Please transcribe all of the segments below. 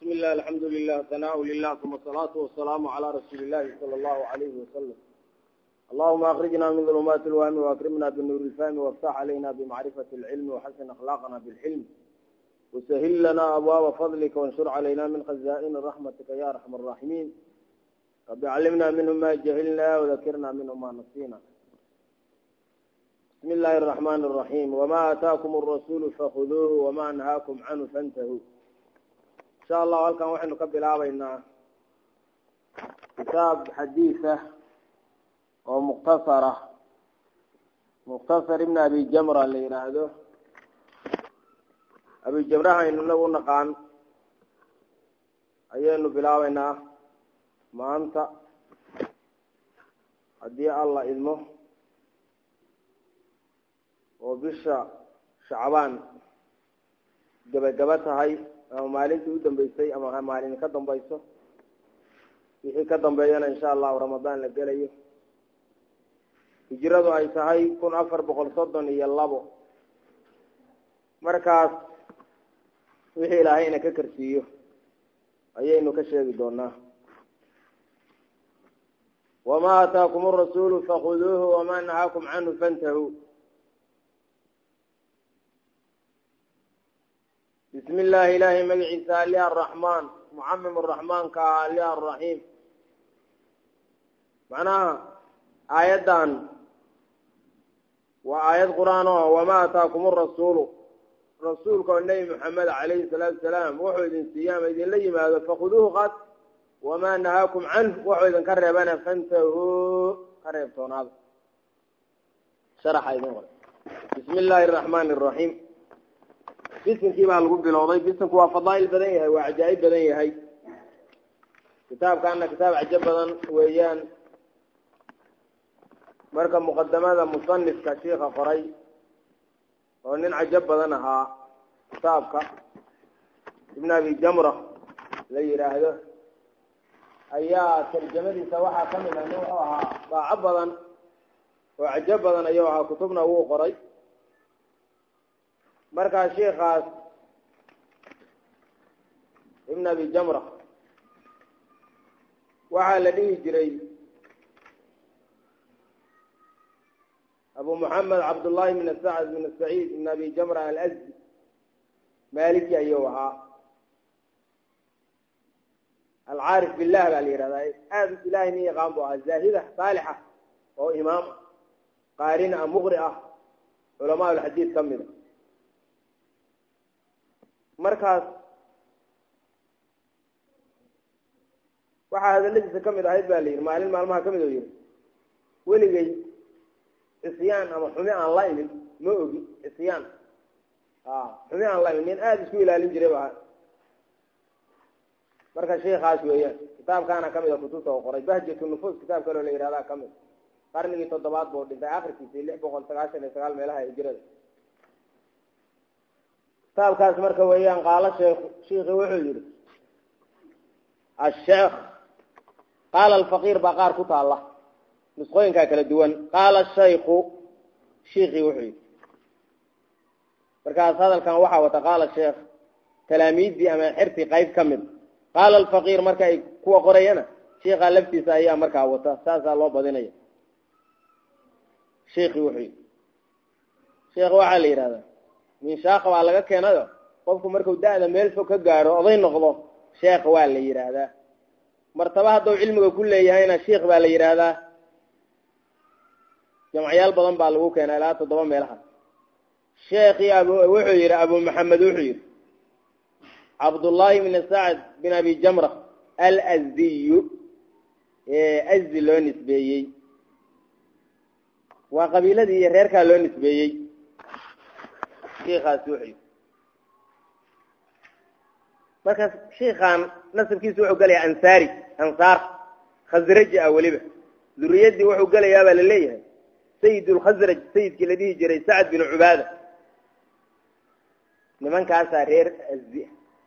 بسم الله الحمد لله ثناء لله ثم الصلاة والسلام على رسول الله صلى الله عليه وسلم. اللهم أخرجنا من ظلمات الوهم وأكرمنا بالنور الفهم وافتح علينا بمعرفة العلم وحسن أخلاقنا بالحلم وسهل لنا أبواب فضلك وانشر علينا من خزائن رحمتك يا أرحم الراحمين. رب علمنا منه ما جهلنا وذكرنا منه ما نسينا. بسم الله الرحمن الرحيم. وما آتاكم الرسول فخذوه وما نهاكم عنه فانتهوا. إن شاء الله halkan waxaynu ka bilaabaynaa kitaab xadiis ah oo mukhtasar ibn abi jamra la yiraahdo. abi jamra aynu nagu naqaan ayaynu bilaabaynaa maanta haddii alla idmo oo bisha shacbaan gabagaba tahay ama maalintii u dambeysay ama maalin ka dambayso wixii ka dambeeyana insha Allah ramadaan la galayo hijradu ay tahay 1432 markaas wixii ilaahayna ka karsiiyo ayaynu ka sheegi doonaa. wama ataakum ar-rasuulu fakhuduuhu wama nahaakum canhu fantahuu. بسم الله إلهي مجعي سالي الرحمن معمم الرحمن كالي الرحيم. معناها آياتان وآيات قرآن وما أتاكم الرسول رسولك والنبي محمد عليه الصلاة والسلام وحيد سيام إذن لي ماذا فخذوه قد وما نهاكم عنه وحيد كربنا فانتهوا كربتون هذا شرح أيضا. بسم الله الرحمن الرحيم. بسمكي baa lagu bilowday. bismku waa fadaa'il badan yahay waa ajaa'ib badan yahay. kitaabkaana kitaab ajab badan weeyaan. marka muqaddamada musannifka sheekha qoray oo nin ajab badan ahaa kitaabka ibn abi jamra la yiraahdo ayaa tarjamadiisa waxa kamid ah wuxuu ahaa baac badan oo ajab badan ayuu ahaa kutubna uu qoray. markaa sheekhaas ibn abi jamra waxaa la dhihi jiray abu muxamed cabdullahi bn sacd bn saciid ibn abi jamra al-azdi maliki ayuu ahaa. alcaarif billah baa la yihahdaa aad ilahay nin yaqaan bu ahaa zaahida saalixa oo imaam qaarin ah muqri ah culamaa ulxadiid ka mida. markaas waxaa hadaladiisa ka mid ahayd baa la yidhi maalin maalmaha ka mid oo yidhi weligay cisyaan ama xumi aan la imin ma ogi cisyaan xumi aan la imin nin aada isku ilaalin jiray ba ahaa. marka sheekhaas weeyaan kitaabkaana ka mid a kutubta oo qoray bahjatu nufuus kitaab kaloo la yidhahdaa ka mid qarnigii 7 buu dhintay akhirkiisii 699 meelaha hijrada. kitaabkaas marka weeyaan qaala sheekhi wuxuu yidhi الشيخ قال الفقير بقار كتالة نسخوين كلا دوان قال الشيخ شيخي وحي مركز هذا كان وحى وتقال الشيخ تلاميذي أما حرتي قيد كمل. قال الفقير مركز كوا قرينا شيخ لفتي سايا مركز وتا ساسا الله بدنيا شيخي وحي شيخ وحي هذا min shaaq waa laga keenayo qofku markuu daada meel fog ka gaaro oday noqdo sheekh waa la yiraahdaa. martaba hadduu cilmiga ku leeyahayna sheekh baa la yiraahdaa. jamciyaal badan baa lagu keenaa ilaa 7 meelaha. sheekhi wuxuu yiri abu maxamed wuxuu yiri abdullah ibn sa'd bin abi jamra al-azdi azdi loo nisbeeyey waa qabiiladii reerka loo nisbeeyey. sheekhaas wuxuu markaas sheekhan nasabkiisu wuxuu galay ansaar khazraji waliba duriyadii wuxuu galayaa baa la leeyahay sayidul khazraj sayidkii la dhihi jiray sacd bin ubaada nimankaas reer azdi.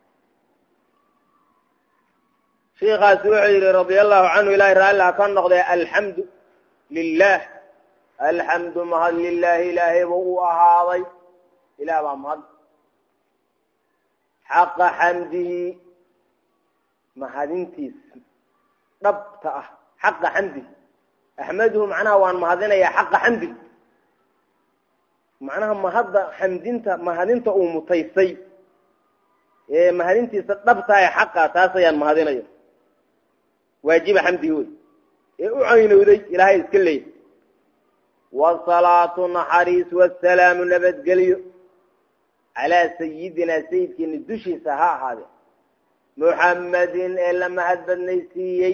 sheekhaas wuxuu yiri radiyallahu anhu ilaahi ra'ala kan noqday alhamdu lillah alhamdu mahad lillahi ilaahi buu ahaaday إلى بعض حق حمده mahadintiis dhabta ah xaqa xamdi axmaduhu macnaha waan mahadinayaa xaqa xamdi macnaha mahadinta uu mutaysay ee mahadintiisa dhabta ee xaqa taas ayaan mahadinaya waajiba xamdi wey ee u caynowday ilaahay iska leeyahay wasalaatu naxariis wasalaamu nabadgelyo calaa sayidinaa sayidkeeni dushiisa ha ahaade muxammadin ee la mahad badnaysiiyey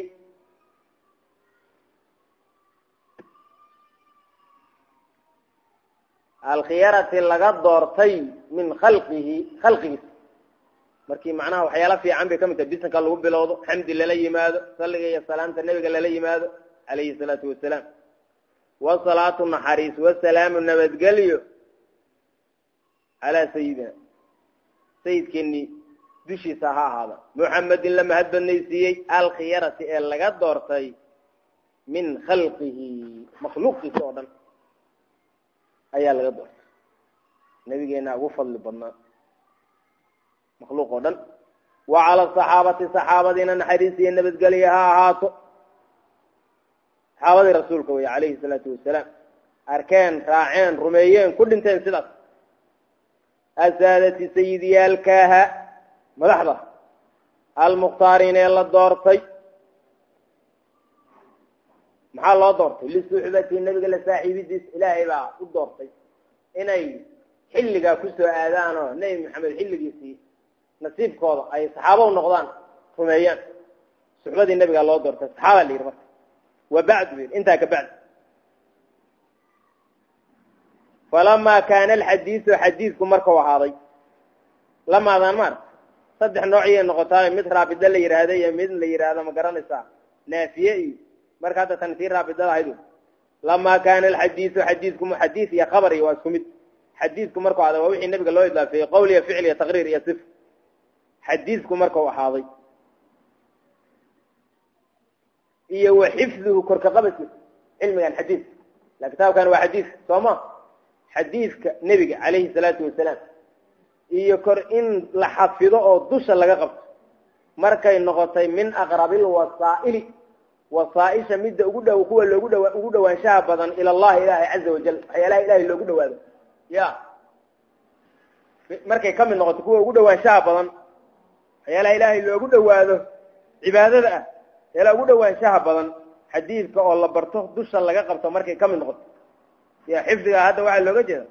alkhiyarati laga doortay min khalqigiisa markii macnaha waxyaala fiican bay ka mid tahay bisanka lagu bilowdo xamdi lala yimaado salliga iyo salaamta nebiga lala yimaado calayhi salaatu wasalaam wasalaatu naxariis wasalaamu nabadgelyo calaa sayidina sayidkeeni dushiisa ha ahaada muxammadin la mahad badnaysiiyey alkhiyarati ee laga doortay min khalqihi makhluuqiisa oo dhan ayaa laga doortay nabigeena ugu fadli badnaa makhluuq oo dhan wa cala saxaabati saxaabadiina naxariis iyo nabadgelyo ha ahaato saxaabadii rasuulka wey calayhi salaatu wasalaam arkeen raaceen rumeeyeen ku dhinteen sidaas asaadati sayidiyaalkaaha madaxda almukhtaariin ee la doortay maxaa loo doortay lisuxbati nebiga la saaxiibidiis ilaahay baa u doortay inay xilligaa kusoo aadaan oo nebi maxamed xilligiisii nasiibkooda ay saxaabo u noqdaan rumeeyaan suxbadii nebigaa loo doortay saxaaba la yidhi marka wa bacdu intaa ka bacdi falamaa kaana alxadiisu xadiisku markau ahaaday lamaadaan maarta saddex noociyay noqotaayo mid raabida la yidhaahda iyo mid la yidhaahdo ma garanaysaa naafiye iyo marka hadda tan sii raabidada ahayd lamaa kaana alxadiisu xadiisku xadiis iyo khabar iyo waa isku mid xadiisku markuu ahaaday waa wixii nabiga loo idaafeeyey qowl iyo ficil iyo taqriir iyo sif xadiisku markau ahaaday iyo wa xifduhu korka qabadkiisa cilmigan xadiis la kitaabkan waa xadiis soo ma xadiiska nebiga calayhi salaatu wasalaam iyo kor in la xafido oo dusha laga qabto markay noqotay min aqrabil wasaa'ili wasaaisha midda ugu dhow kuwa ugu dhawaanshaha badan ila allahi ilaahay caza wajal waxyaalaha ilaahay loogu dhawaado ya markay ka mid noqoto kuwa ugu dhawaanshaha badan waxyaalaha ilaahay loogu dhawaado cibaadada ah waxyaalaha ugu dhawaanshaha badan xadiidka oo la barto dusha laga qabto markay ka mid noqoto ya xifdiga hadda waxaa looga jeeda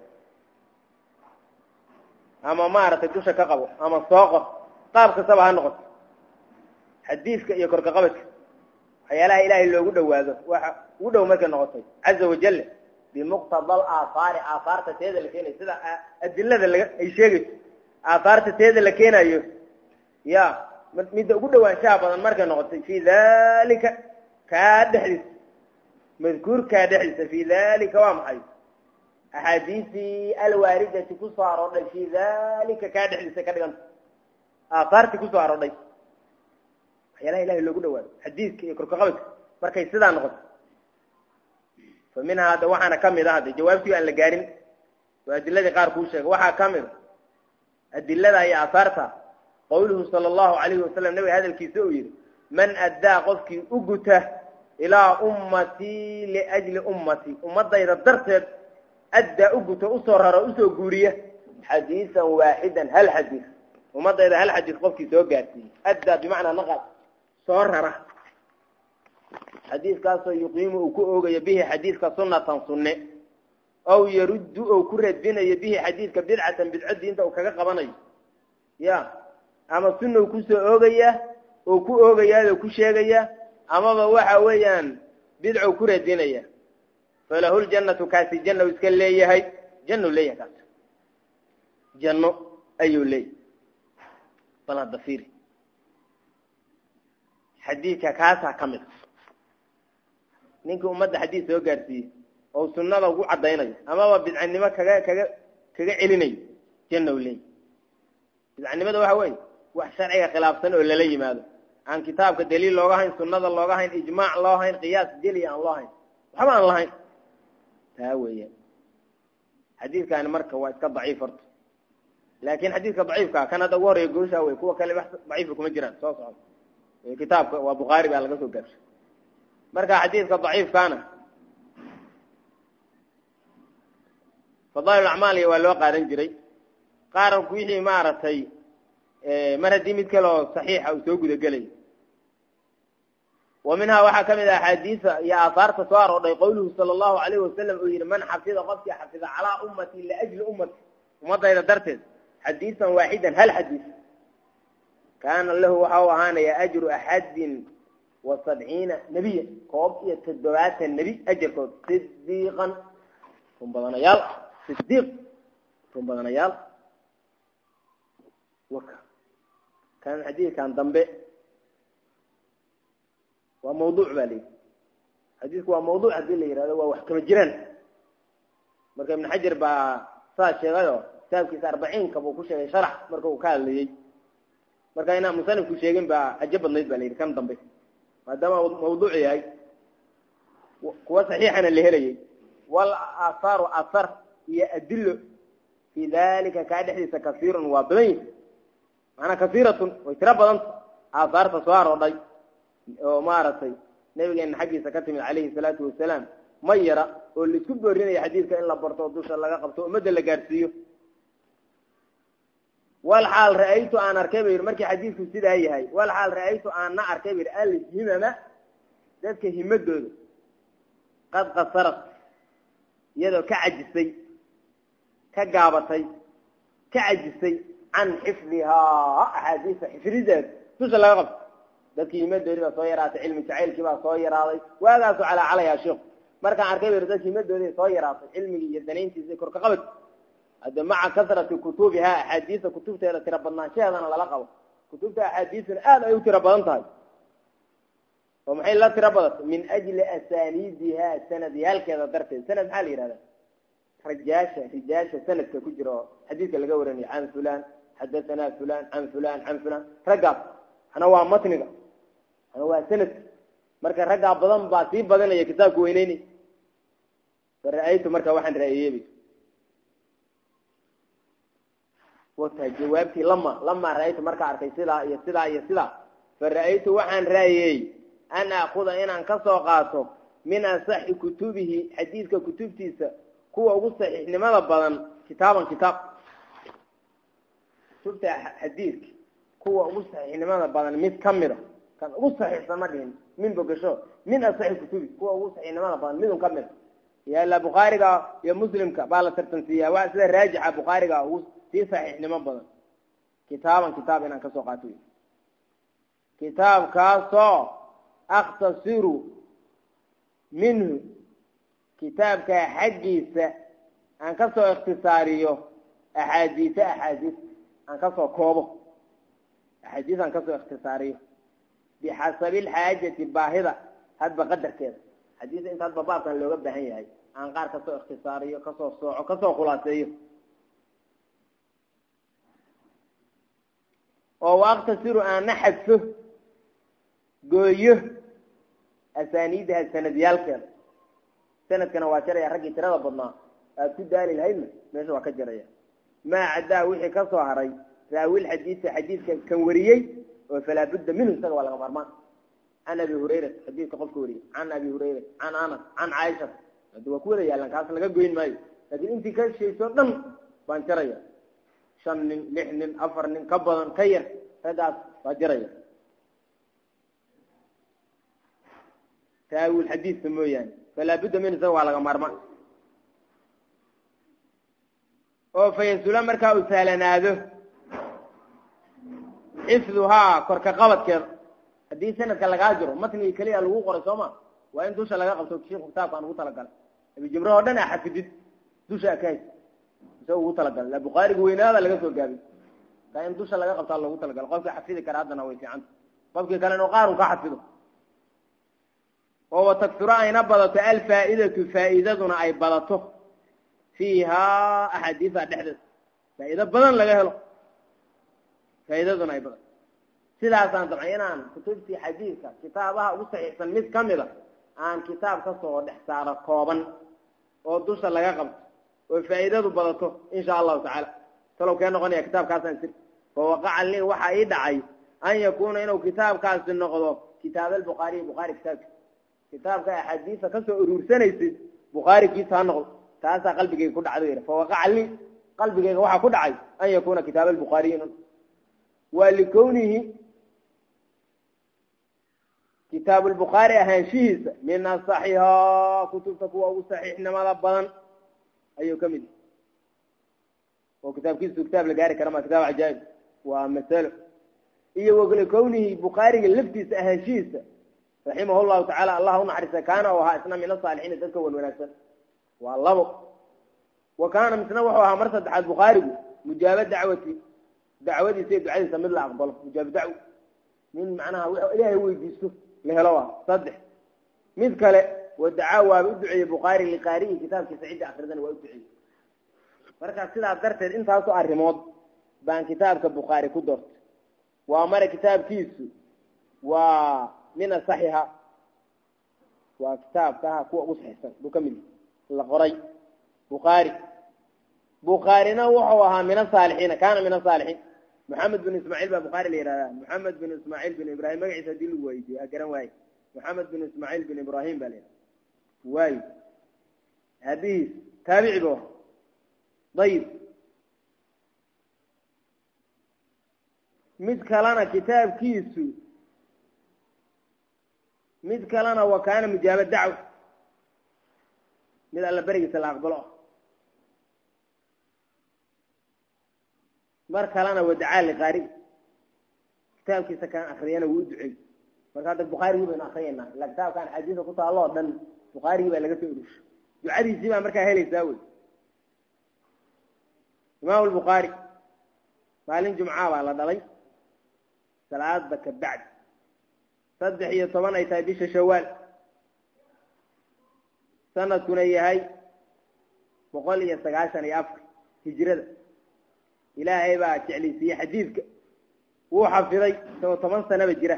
ama maaragtay dusha ka qabo ama soo qor qaab kastaba ha noqoto xadiidka iyo korka qabadka waxyaalaha ilaahay loogu dhawaado waxa ugu dhow markay noqotay caza wajal bimuqtada alaahaari aahaarta teeda la keenayo sida adilada ay sheegayso aahaarta teeda la keenayo ya midda ugu dhawaanshaha badan markay noqotay fii dalika kaa dhexdiisa madkuurkaa dhexdiisa fii dalika waa maxay axaadiisii alwaaridati kusoo aroodhay fii dalika kaa dhexdiisa ka dhiganta aahaartii kusoo aroodhay waxyaalaha ilahay loogu dhawaado xadiidka iyo korkaqabadka markay sidaa noqoto fa minhaa hadda waxaana ka mid a hadda jawaabtii aan la gaarin waa adiladii qaar kuu sheegay waxaa ka mid a adilada iyo aahaarta qawluhu sala allahu calayhi wasalam nabiga hadalkiisa uu yidhi man addaa qofkii u guta ilaa ummatii liajli ummatii ummadayda darteed addaa u guta usoo raro usoo guuriya xadiisan waaxidan hal xadiis ummadayda hal xadiis qofkii soo gaarsiiyey addaa bimacnaa naqal soo rara xadiiskaasoo yuqiimu uu ku oogayo bihi xadiiska sunatan sunne aw yaruddu ou ku radbinayo bihi xadiidka bidcatan bidco diinta uu kaga qabanayo ya ama sunna u kusoo oogaya oo ku oogayaao ku sheegaya amaba waxa weeyaan bidco ku radinaya falahu ljannatu kaasi janna iska leeyahay jannu leeyahay kaas janno ayuu leeyahay bal hadda fiiri xadiidka kaasaa ka mid ninkii ummadda xadiis soo gaarsiiyey oo sunnada ugu caddaynayo amaba bidcanimo kaga celinayo janna u leeyahay bidcanimada waxa weeye wax sharciga khilaafsan oo lala yimaado aan kitaabka daliil looga hayn sunnada looga hayn ijmaac loo hayn qiyaas jeli aan loo hayn waxba aan lahayn taa weeyaan xadiidkaani marka waa iska daciif horta laakiin xadiidka daciifka kan hadda ugu horreeya gooshaa wey kuwa kale daciifka kuma jiraan soo socda kitaabka waa Bukhari baa laga soo gaabshay marka xadiiska daciif kana fadaa'il al-a'maal waa loo qaadan jiray qaar ku wixii maaratay mar hadii mid kale oo saxiix ah soo guda galay ومنها waxa kamid ah xadiisa iyo aafarta soo arooday qowluhu sallallahu alayhi wasallam oo yiri man xafida qofki xafida ala ummati la ajli ummati ummadayda darteed xadiisan waahidan hal xadiis كان له وحو ahaanaya ajru ahadin wa 70 nabiy koob iyo 7 nabi ajrkood siddiqan badanayaal siddiq badanayaal waka kan xadiiskan dambe waa mawduuc bali xadiisku waa mawduuc hadii la yiraahdo waa wax kama jiraan marka ibn hajar ba saa sheegayo taabkiisa 40 ka buu ku sheegay sharax marka uu ka hadlayay marka ina musanif ku sheegin ba ajabadnayd baa leeyahay kan dambe maadaama mawduuc yahay kuwa saxiixana la helayay wal aathar athar iyo adillo fi dalika ka dhexdiisa kafiirun waa badan ana kafiiratun way tira badan aatharta soo arooday oo maaratay nabigeena xaqiisa ka timid calayhi salaatu wasalaam ma yara oo la isku boorinaya xadiiska in la barto dusha laga qabto umada la gaarsiiyo والحال رأيت أن أركبير مركي حديث سيدا هي والحال رأيت أن أركبير الهمم ذاتك همدود قد قصرت يدو كعجسي كقابتي كعجسي عن حفظها أحاديث حفظات توصل لغب ذاتك همدود صويرات علم تعيل كما صويرات وهذا عليها شيخ مركي أركبير ذاتك همدود صويرات علمي يدنين تذكر كقبت هذا مع كثرة كتبها أحاديث كتبتها تربنا شيئا على لقب كتبتها أحاديث الآن أيو تربنتها ومحين لا تربط من أجل أسانيدها سندها كذا درت سند حالي هذا رجاشة سند كجرا حديث اللي قورني عن فلان حدثنا فلان عن فلان عن فلان رقب أنا هو متنق أنا هو سند مركز رقب بدن بعصيب بدن يا كتاب كوينيني فرأيت مركز واحد رأيي وتجاوبتي لما رأيت مركع أركي سلا فرأيت وحن رأيي أنا أخذ إن أنكسر قاطه من أصح كتبه حديث كتبتيس كوا وصح لماذا بدن كتاب شفت حديث كوا وصح لماذا بدن ميت كاميرا كان وصح سمدين من بقشوا من أصح كتبه كوا وصح لماذا بدن ميت كاميرا يا البخاري يا مسلم كبالة ترتنسية واسد راجع البخاري في صحيح لما بدن كتاب إن كسو قاتوي كتاب كاسو أختصر منه كتاب كحديث أن كسو اختصاريه أحاديث أن كسو كوبه أحاديث أن كسو اختصاريه بحسب الحاجة الباهظة هذا بقدر كذا حديث أنت هذا بباطن لو قبل هي أن قار كسو اختصاريه كسو صوع كسو خلاصيه وأختصر أن نحذفه قويه أسانيدها السنديال سند كان واشر يا رجل ترى بدنا تدال الهيم ماشي وكجريا ما عدا وحي كصهري راوي الحديث كان وريي فلا بد منه سنه ولا غرمان عن ابي هريره حديث قف كوري عن ابي هريره عن انس عن عائشه دو كوري يالان كاس laga goyn maayo laakiin intii ka sheeyso dhan baan jaraya 5 nin 6 nin 4 nin ka badan ka yar radaas waa jaraya تاويل الحديث mooyaan فلا بد من سنه ولا غرمان oo faysul marka uu saalanaado ifduha korka qabadkeeda hadii sanadka laga jiro matniga kaliya lagu qoray Soomaa waa in dusha laga qabto kitaabka aan ugu talagal abi jimro oo dhan xafidid dusha kaay soo ugu talagal la Bukhari weynaada laga soo gaabay ka in dusha laga qabto lagu talagal qofka xafidi kara hadana way fiican qofka kale oo qaar uu ka xafido oo takthura ayna badato al faa'iidaduna ay badato فيها أحاديث الحدث فإذا بدن لقاه له فإذا دون أي بدن سلاسة طبعاً كتبتي حديثة كتابها وصحيح سنميت كاملة عن كتاب تصور حسار قوبا ودوش لقاه قبل وفائدة بدته إن شاء الله تعالى فلو كان غني كتاب كاسن سر فوقع لي وحا يدعي أن يكون إنه كتاب كاس النقض كتاب البخاري كتاب كأحاديث كسر أرسنيس بخاري كيس هنقض تاسع قلبك يكون عذير فوقع لي قلبك وحى كل عاي أن يكون كتاب البخاري ولكونه كتاب البخاري هنشيز من الصحيحة كتب تقوى صحيح إنما لبضا أيو كمل وكتاب كيس كتاب لقاري كرامة كتاب عجائب ومثاله إيه ولكونه بخاري اللفتيس هنشيز رحمه الله تعالى الله نحرسه كان وها إثنى من الصالحين تذكوا والوناسة والله وكان متنوعها مرصد حد بخاري مجابة دعوتي سيد دعاء سمي الله أقبله مجابة دعوة من معناها إلهي هو يجيسه لهلوها صدح مثل والدعاوى بدعي بخاري لقارئ كتاب كسعيد أخردان وأدعي مركز سيدة أبدرت انت هاتو الرموض بان كتابك بخاري كدرت وأمر كتاب كيسو ومن الصحيحة وكتاب كها كوة مصحيحة بكمل الغري بخارينا وحوها من الصالحين كان من الصالحين محمد بن إسماعيل بخاري ليرا محمد بن إسماعيل بن إبراهيم ما عيسى ديل وايدي أكرم واي محمد بن إسماعيل بن إبراهيم بالين واي حديث تابع به طيب مثلنا كتاب كيسو مثلنا وكان مجاب الدعوة من الله بريء سلاقبله مركلنا ودعاء لقارئ كتاب كيسا كان أخرينا ويدعي مركات البخاري بين أخرينا الكتاب كان حديث قطع الله دن البخاري بين لقيته يدوش يعدي سيما مركا هيلي يساوي إمام البخاري مالين جمعة على ضلي ثلاث بك بعد صدح هي طبعا يتابيش شوال سنة كنية هاي وقال لي يستقاشن يافك هجرة إلهي بقى تعليسي حديثك وحفظي سوى 8 سنة بجرة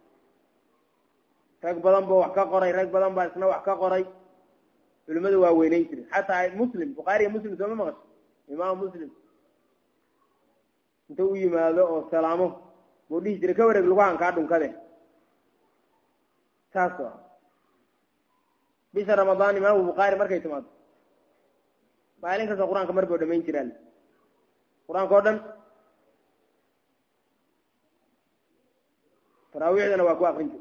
رق بدن بو وحكا قري رق بدن با اسنا وحكا قري علماء واوينين جري حتى مسلم بخاري مسلم سوى مغش إمام مسلم انتو يماده او سلامه بوديه جري كورك لغان كادون كده تاسوا بيش رمضان إمام بخاري مركي تماد مالين كسا قرآن كمر بودة مين جرال قرآن كودن تراويحنا واكوا أخرجوا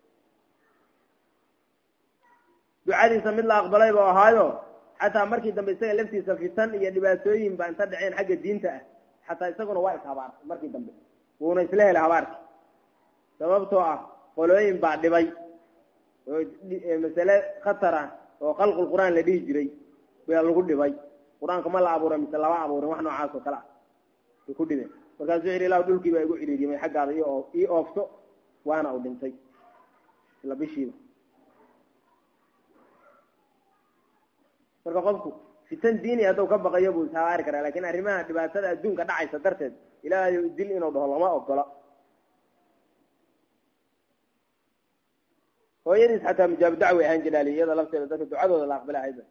دعادي سمي الله أقبله وهايو حتى مركي دم بيسجل لفتي سفيتان يدباسوين بأن تدعين حق الدين تأه حتى يسجلوا واقف هبار مركي دم ونسله الهبار سببته قلوين بعد دبي مسألة خطرة وخلق القرآن الذي يجري بيالقول دبي القرآن كمال عبورة مثل الله عبورة ونحن عاصو كلا يكون دبي وكان زعري الله دول كي بيقول إلي من حق هذا أوفتو وأنا أودنتي لا بيشيل marka qofku fitan diini haduu ka baqayo buu saari karaa laakiin arrimaha dhibaatada adduunka dhacaysa darteed ilaahay uu dil inuu dhaho lama ogola hooyadiis xataa mijaab dacwo ahaan jilaaliyada lafteeda dadka ducadooda la aqbalay ayda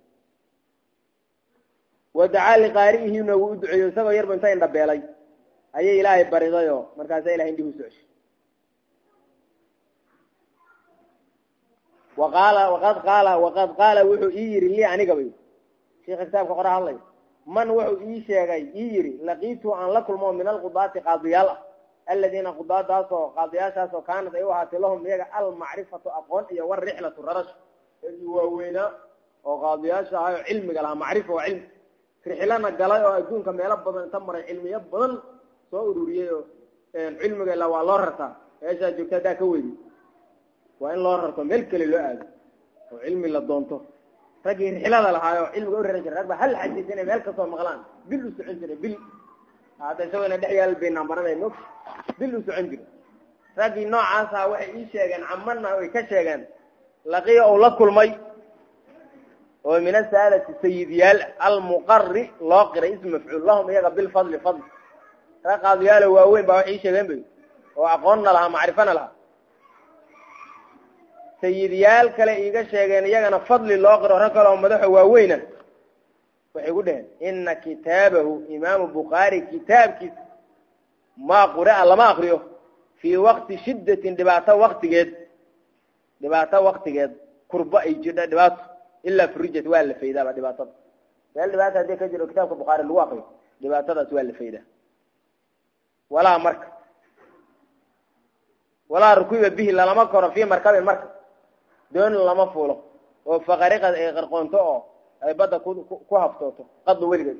wadaca liqaarihi inuu u duceeyo isagoo yarba inta indha beelay ayay ilaahay baridayo markaas ilaahay indhigu socoshay وقد قال وحو ييري لي انيغا بي شيخ كتاب قرأ الله من وحو ييري لقيت ان لكل من القضاة قاضيال الذين قضاة قاضيات كانت ايوها لهم يغا المعرفة اقوال iyo والرحلة الررش ووينا وقاضيات علم قالها معرفة وعلم رحلنا قالay oo adduunka meel badan tamar cilmiyo badan soo ururiyo cilmiga la waa loo rartaa eesha joogtada ka weeyay وإن الله رأيكم ملك للوعد وعلم الله دونته رجع رحلة لها علم جور رجع رجع هل حدثنا ملك صار مغلان بلو سعنجري بل هذا سوينا دحية البين عمرنا النوك بلو سعنجري رجع نوع عصا وإيش يجن عمرنا ويكشجن لقي أولاد كل مي ومن السالة السيديال المقري لاقر اسم مفعول لهم هي قبل فضل رقع دياله وين بوحيش جنبي وعقلنا لها معرفنا لها سيديال كلا إيجا شيئا يجنا فضل الله قرأ ركلا ومدحه ووينا ويقولون إن كتابه إمام البخاري كتاب ما قرأ الله ما أقرأه في وقت شدة دباطة وقتجد كربة يجدا دباط إلا فرجت ولا فيدا بعد دباطة قال دباطة هذه كجر كتاب البخاري الواقع دباطة ولا فيدا ولا مركب ولا ركوب به إلا لما كر فيه مركب المركب دون لما فوله وفقريقة غرقونته أي بدأ كوهفتوته قد ولقد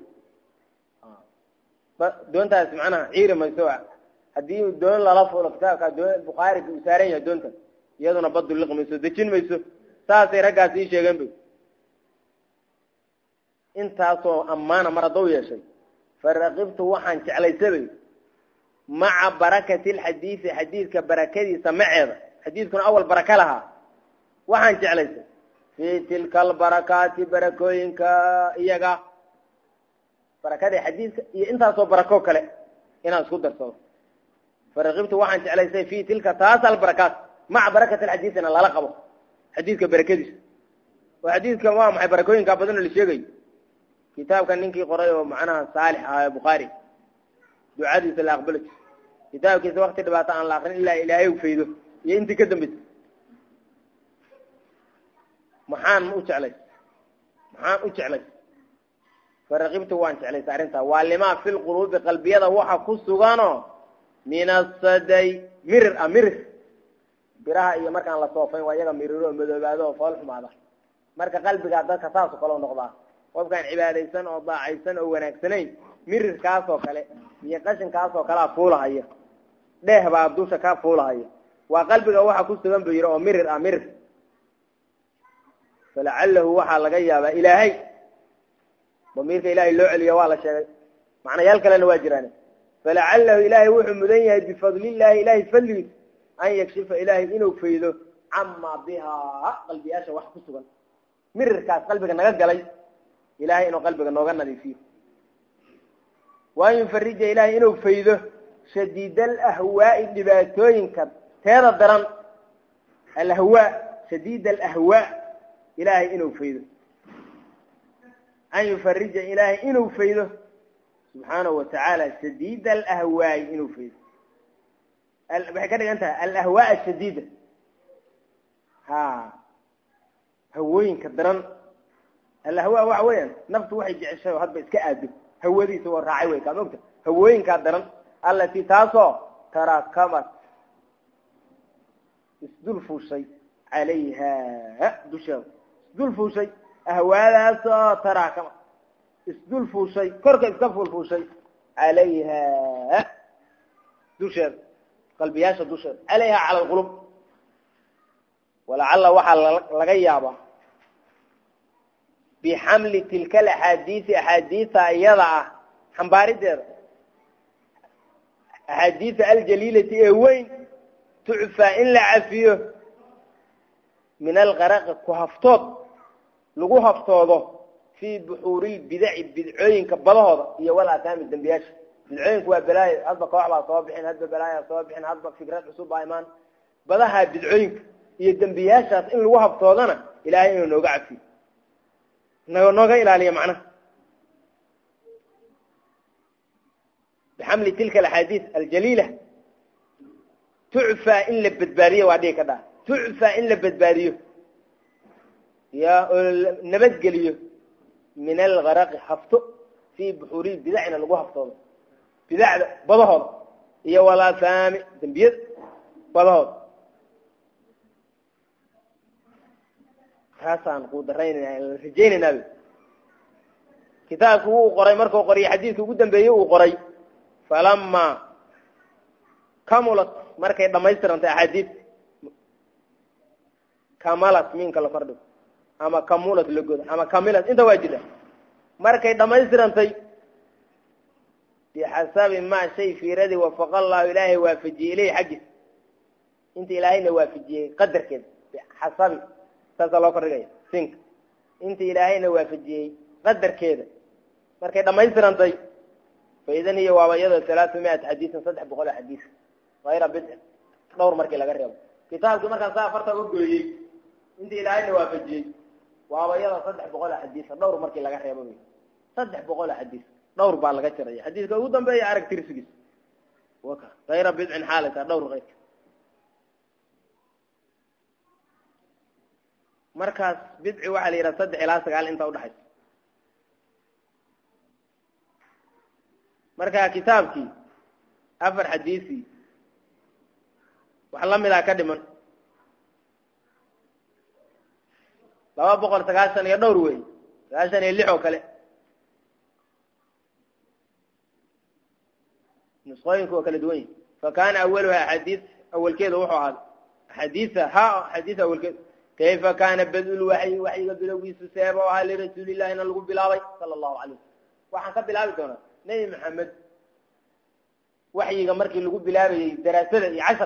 دون تسمعنا عير مسوع هدي دون لا فوله كتاب دون البخاري وسارية دونته iyaduna badu liqmayso dejin mayso saasay raggaas ii sheegeen bay intaasoo ammaana mar hadduu yeeshay faraqibtu waxaan jeclaysabay maca barakati alxadiisi xadiidka barakadiisa maceeda xadiidkuna awal baraka lahaa waxaan jeclaysay fii tilka albarakaati barakooyinka iyaga barakadii xadiidka iyo intaasoo barako kale inaan isku darsado faraqibtu waxaan jeclaysay fii tilka taas albarakaat مع بركة الحديث أنا لا لقبه حديث كبركة وحديث كما مع بركوين كابدون اللي شيء كتاب كان نينكي قرأه معنا صالح بخاري دعاء الله قبلك كتاب كذا وقت دبعت عن الآخرين إلا إلهي وفيده ينت كدم بس محان موش عليه فرغبت وانت عليه سعرنتها واللي في القلوب قلبي هذا وحى كسوغانو من الصدي مر biraha iyo markaan la soofay waa iyaga miriro madoobaado oo fool xumaada marka qalbiga dadka taas oo kale noqdaa qofkaan cibaadaysan oo daacaysan oo wanaagsaneyn mirirkaas oo kale iyo qashinkaas oo kala fuulahaya dheeh baa dusha ka fuulahaya waa qalbiga waxa ku sugan biro oo mirir fala'allahu waxa laga yaabaa ilaahay damirka ilaahay loo celiyo waa la sheegay macnayaal kalena waa jiraan fala'allahu ilaahay wuxuu mudan yahay bifadlillahi ilaahay fadli أن يكشف إلهي إنه فيده عما بها قلبي أشى واحد كسبان مرر كاس قلبك نجد لي إلهي إنه قلبك نوجنا لي فيه وأن يفرج إلهي إنه فيده شديد الأهواء اللي باتوين كب هذا الدرن الأهواء شديد الأهواء إلهي إنه فيده أن يفرج إلهي إنه فيده سبحانه وتعالى شديد الأهواء إنه فيده بحكي أنت الأهواء الشديدة هوين كدران الأهواء وعوين نفس واحد يعيشه وهذا بس كأدب هو ذي سوى الرعوي كانوا هوين كدران التي تاسو تراكمت اسدلفوا شيء عليها دشاو اسدلفوا شيء أهواء تراكمت اسدلفوا شيء كرك اسدلفوا شيء عليها دشاو قلبياش دوشر عليها على القلوب ولعل وحل لغيابه بحمل تلك احاديث يضع حنبارد احاديث الجليله وين تعفى الا عفيه من الغرق كهفتوض لغو هفتوضه في بحور البدع بدعوين كبدهودا iyo wala taamid dambiyash العين كوا بلاي هذا قاعد صوابحين هذا بلاي صوابحين هذا فكرات عصوب ايمان بدها بدعوين يدنبياشات ان لو هبطودنا الهي انه نوغا عفي نوغا الى معنا بحمل تلك الاحاديث الجليله تعفى ان لبدباريه وادي كذا تعفى ان لبدباريه يا نبت قليه من الغرق حفظ في بحور بدعنا لو هبطودنا بدع بدهود هي ولا سامي دنبيد بدهود حسن قدرين رجين النبي كتابه قري مركو قري حديثه ugu dambeeyay uu qoray falama kamulat markay dhameystirantay ahadiith kamalat min kala fardo ama kamulat lagod ama kamilat inta waajida markay dhameystirantay بحسب ما شيء في ردي وفق الله إلهي وافجي إليه حقه انت إلهينا وافجي قدر كده بحسب تسأل الله فرقية سنك انت إلهينا وافجي قدر كده مركي لما ينسر انتي فإذن هي وابيض 300 حديث صدح بقول حديث غير بدء دور مركي لقرب كتابك مركي سافرت أقول لي انت إلهينا وافجي وابيض صدح بقول حديث دور مركي لقرب صدح بقول حديث دور بالغ جري حديثك ugu dambeeyay arag tirsigiis waka غير بدء حالته دور غير markaas bidci waxaa la yidhaha 3 ilaa 9 inta udhaxaysa markaa kitaabkii 4 xadiisi wax la mid ah ka dhiman 290 iyo dhowr wey 96 oo kale nusqooyinku waa kala duwan yihin فكان أولها حديث أول كذا وحواد حديث أول كذا كيف كان بدء الوحي وحي بلوي سسابة وعلى رسول الله إن الغب بلاوي صلى الله عليه وسلم وحن قبل بلاوي دونا نبي محمد وحي مركي الغب بلاوي دراسة 10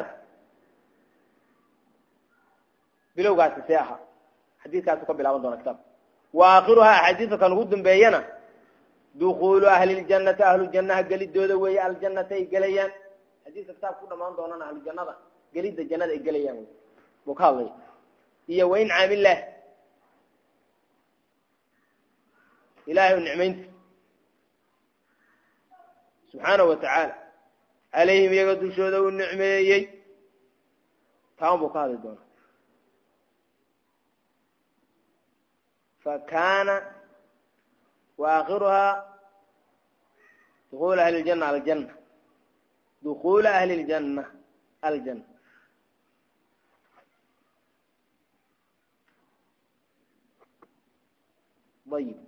بلوغا سساحة حديث كان قبل بلاوي دونا كتاب وآخرها حديث كان غد بينا دخول أهل الجنة قال الدودة وهي الجنة قليان حديث كتاب كنا ما عندنا أهل الجنة قليد الجنة قليان بكالي هي وين عامل له إله النعمين سبحانه وتعالى عليهم يقدر شهدوا النعمية تام بكالي دون فكان وآخرها دخول أهل الجنة على الجنة دخول أهل الجنة الجنة طيب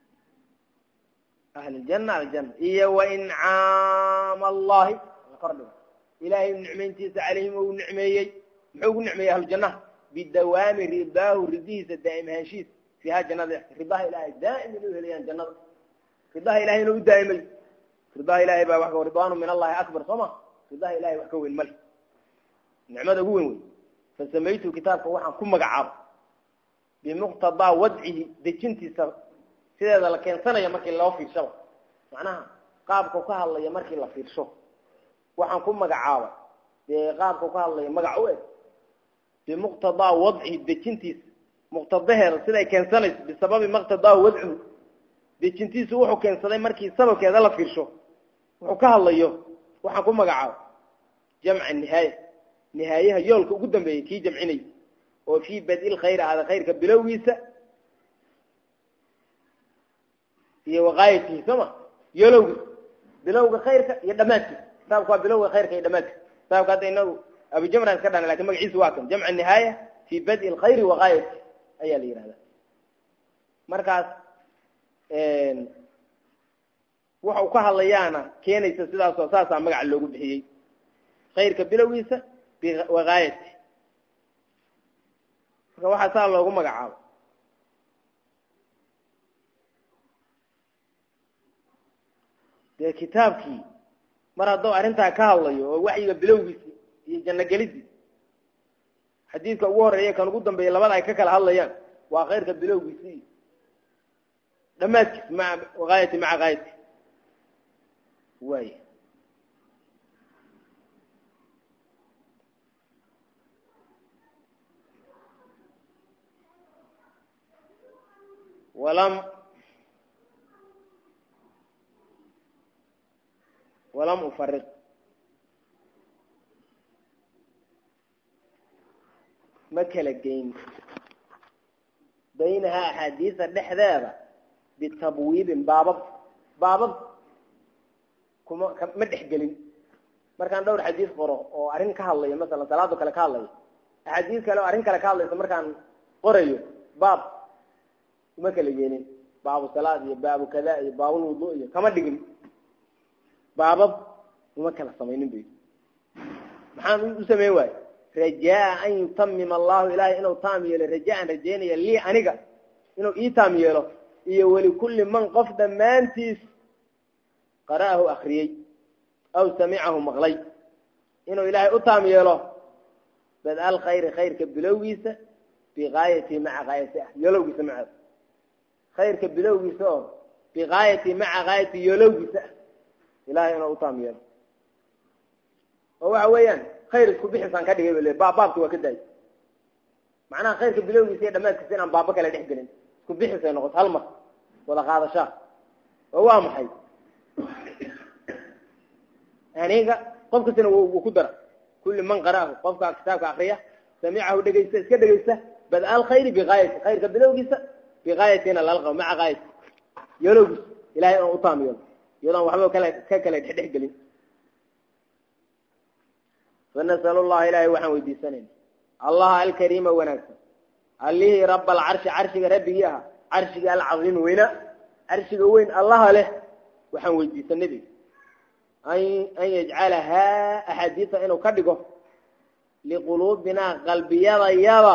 أهل الجنة على الجنة إيه وإنعام الله إلهي النعمين تيس عليهم ونعميي محوق نعمي أهل الجنة بالدوام رضاه رديس الدائم هنشيس في هذا الجنة رضاه إلهي دائم إليه الجنة رضاه إلهي إنه دائما رضاه إلهي بقى وحكا ورضوان من الله أكبر صمع رضاه إلهي وحكا الملك نعمة قوين فسميته كتاب فوحا كم مقعب بمقتضى وضعه دجنتي سيدا لكن سنة يمكن الله في الشبه معناها قابك وكها الله يمكن الله في الشبه وحا كم مقعب قابك وكها الله يمقعوه بمقتضى وضعه دجنتي مقتضاه سيدا كان سنة بسبب مقتضى وضعه دجنتي سوحو كان سنة مركي سبب كذا الله في الشبه وحكاها الله يوم وحا كم مقعب جمع النهاية نهاية يولك قدام بي كي جمعني وفي بدء الخير هذا خير بلويسة هي وغايته سما يلوي بلوغ خيرك يدماتك سابقا بلوغ خيرك يدماتك سابقا إنه أبي جمرة كذا لكن مقعيس واكم جمع النهاية في بدء الخير وغايته أي لير هذا مركز وحو كهاليانا كينا يسلسلها صوصاصا مقع اللوغو بحيي خيرك بلويسة وغايته waxa saa loogu magacaabo kitaabkii mar hadduu arintaa ka hadlayo oo waxyiga bilowgiisa iyo janno gelidii xadiidka ugu horeeya kan ugu dambeeya labada ay ka kala hadlayaan waa khayrka bilowgiisa dhamaadkiis maca waqaayati maca qaayati waay ولم أفرق مكة الجين بينها حديث الحذابة بالتبويب بابب كم مدح جلين مركان دور حديث قرأ أو أرين كهالله مثلا ثلاثة كلا كهالله حديث كلا أرين كلا كهالله مركان قريو باب مكة الجين باب الصلاة باب كذا باب الوضوء كم دقيقة بابب ومكة الصمينين بيه محمد يسميه واي رجاء أن يتمم الله إلهي إنه تامي له رجاء رجيني يلي أنيقا إنه إيتامي له إيه ولكل من قفد مانتيس قرأه أخريي أو سمعه مغلي إنه إلهي أتامي له بدأ الخير خير كبلويسة بغاية مع غاية يلويسة معه خير كبلويسة بغاية مع غاية يلويسة إلهي أنا أطامي له هو عويان خير كبيح سان كده يقول بابك وكده معناه خير كبلوي سيدا ما تكسين عن بابك لا تحقلين كبيح سان نقص هلمة ولا هذا شاه هو محي يعني قفك سنة وكدرة كل من قرأه قفك كتابك أخرية سمعه دقيسة كده دقيسة بدأ الخير بغاية خير كبلوغ بغايتنا للغة مع غاية يلوغ إلهي أن أطام يلوغ وحبه كلا يتحدح قليل فنسأل الله إلهي وحن ويدي سنين الله الكريم ونكسر اللي رب العرش عرش ربي إياها عرش العظيم وين عرش وين الله له وحن ويدي سنبي أن يجعلها أحاديث إنه كدقه لقلوبنا قلبيا ضيابا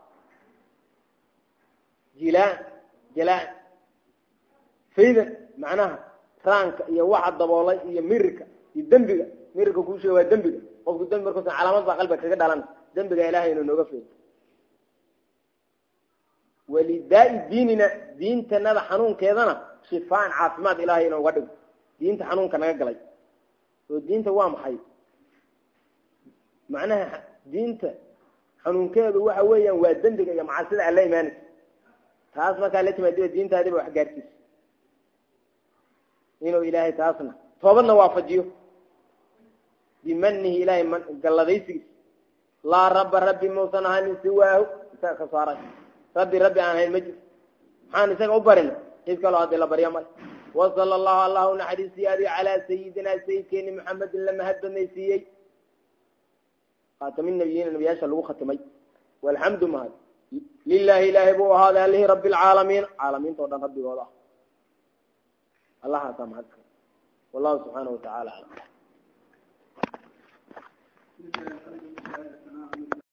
جلاء فإذا معناها رانك يا واحد ضبالي يا ميركا الدنبقة ميركا كل شيء هو الدنبقة قفك الدنبقة كنت علامات قلبك كده على دنبقة إلهي إنه نوقفه ولداء ديننا دين تنبى حنون كذانا شفاء عاصمات إلهي إنه وقدم دين تحنون كان يقلي والدين توام حي معناها دين حنون كذا وحويا والدنبقة يا معسل على إيمانك taas markaa la timaado diintaadiba wax gaarsiis inuu ilaahay taasna toobadna waafajiyo bimanihi ilaahay man galladaysigiis laa rabba rabbi muusan ahanin siwaahu isaga ka saaray rabbi aan ahayn ma jiro maxaan isaga u barin cid kaloo haddii la barya male wasala allahu allahu naxariisiyaadi calaa sayidinaa sayidkeeni maxamedin lama hadbanaysiiyey khaatamin nabiyiina nabiyaasha lagu khatimay walxamdu mahad لله إله بو هذا له رب العالمين عالمين طبعا ربي والله الله سامحك والله سبحانه وتعالى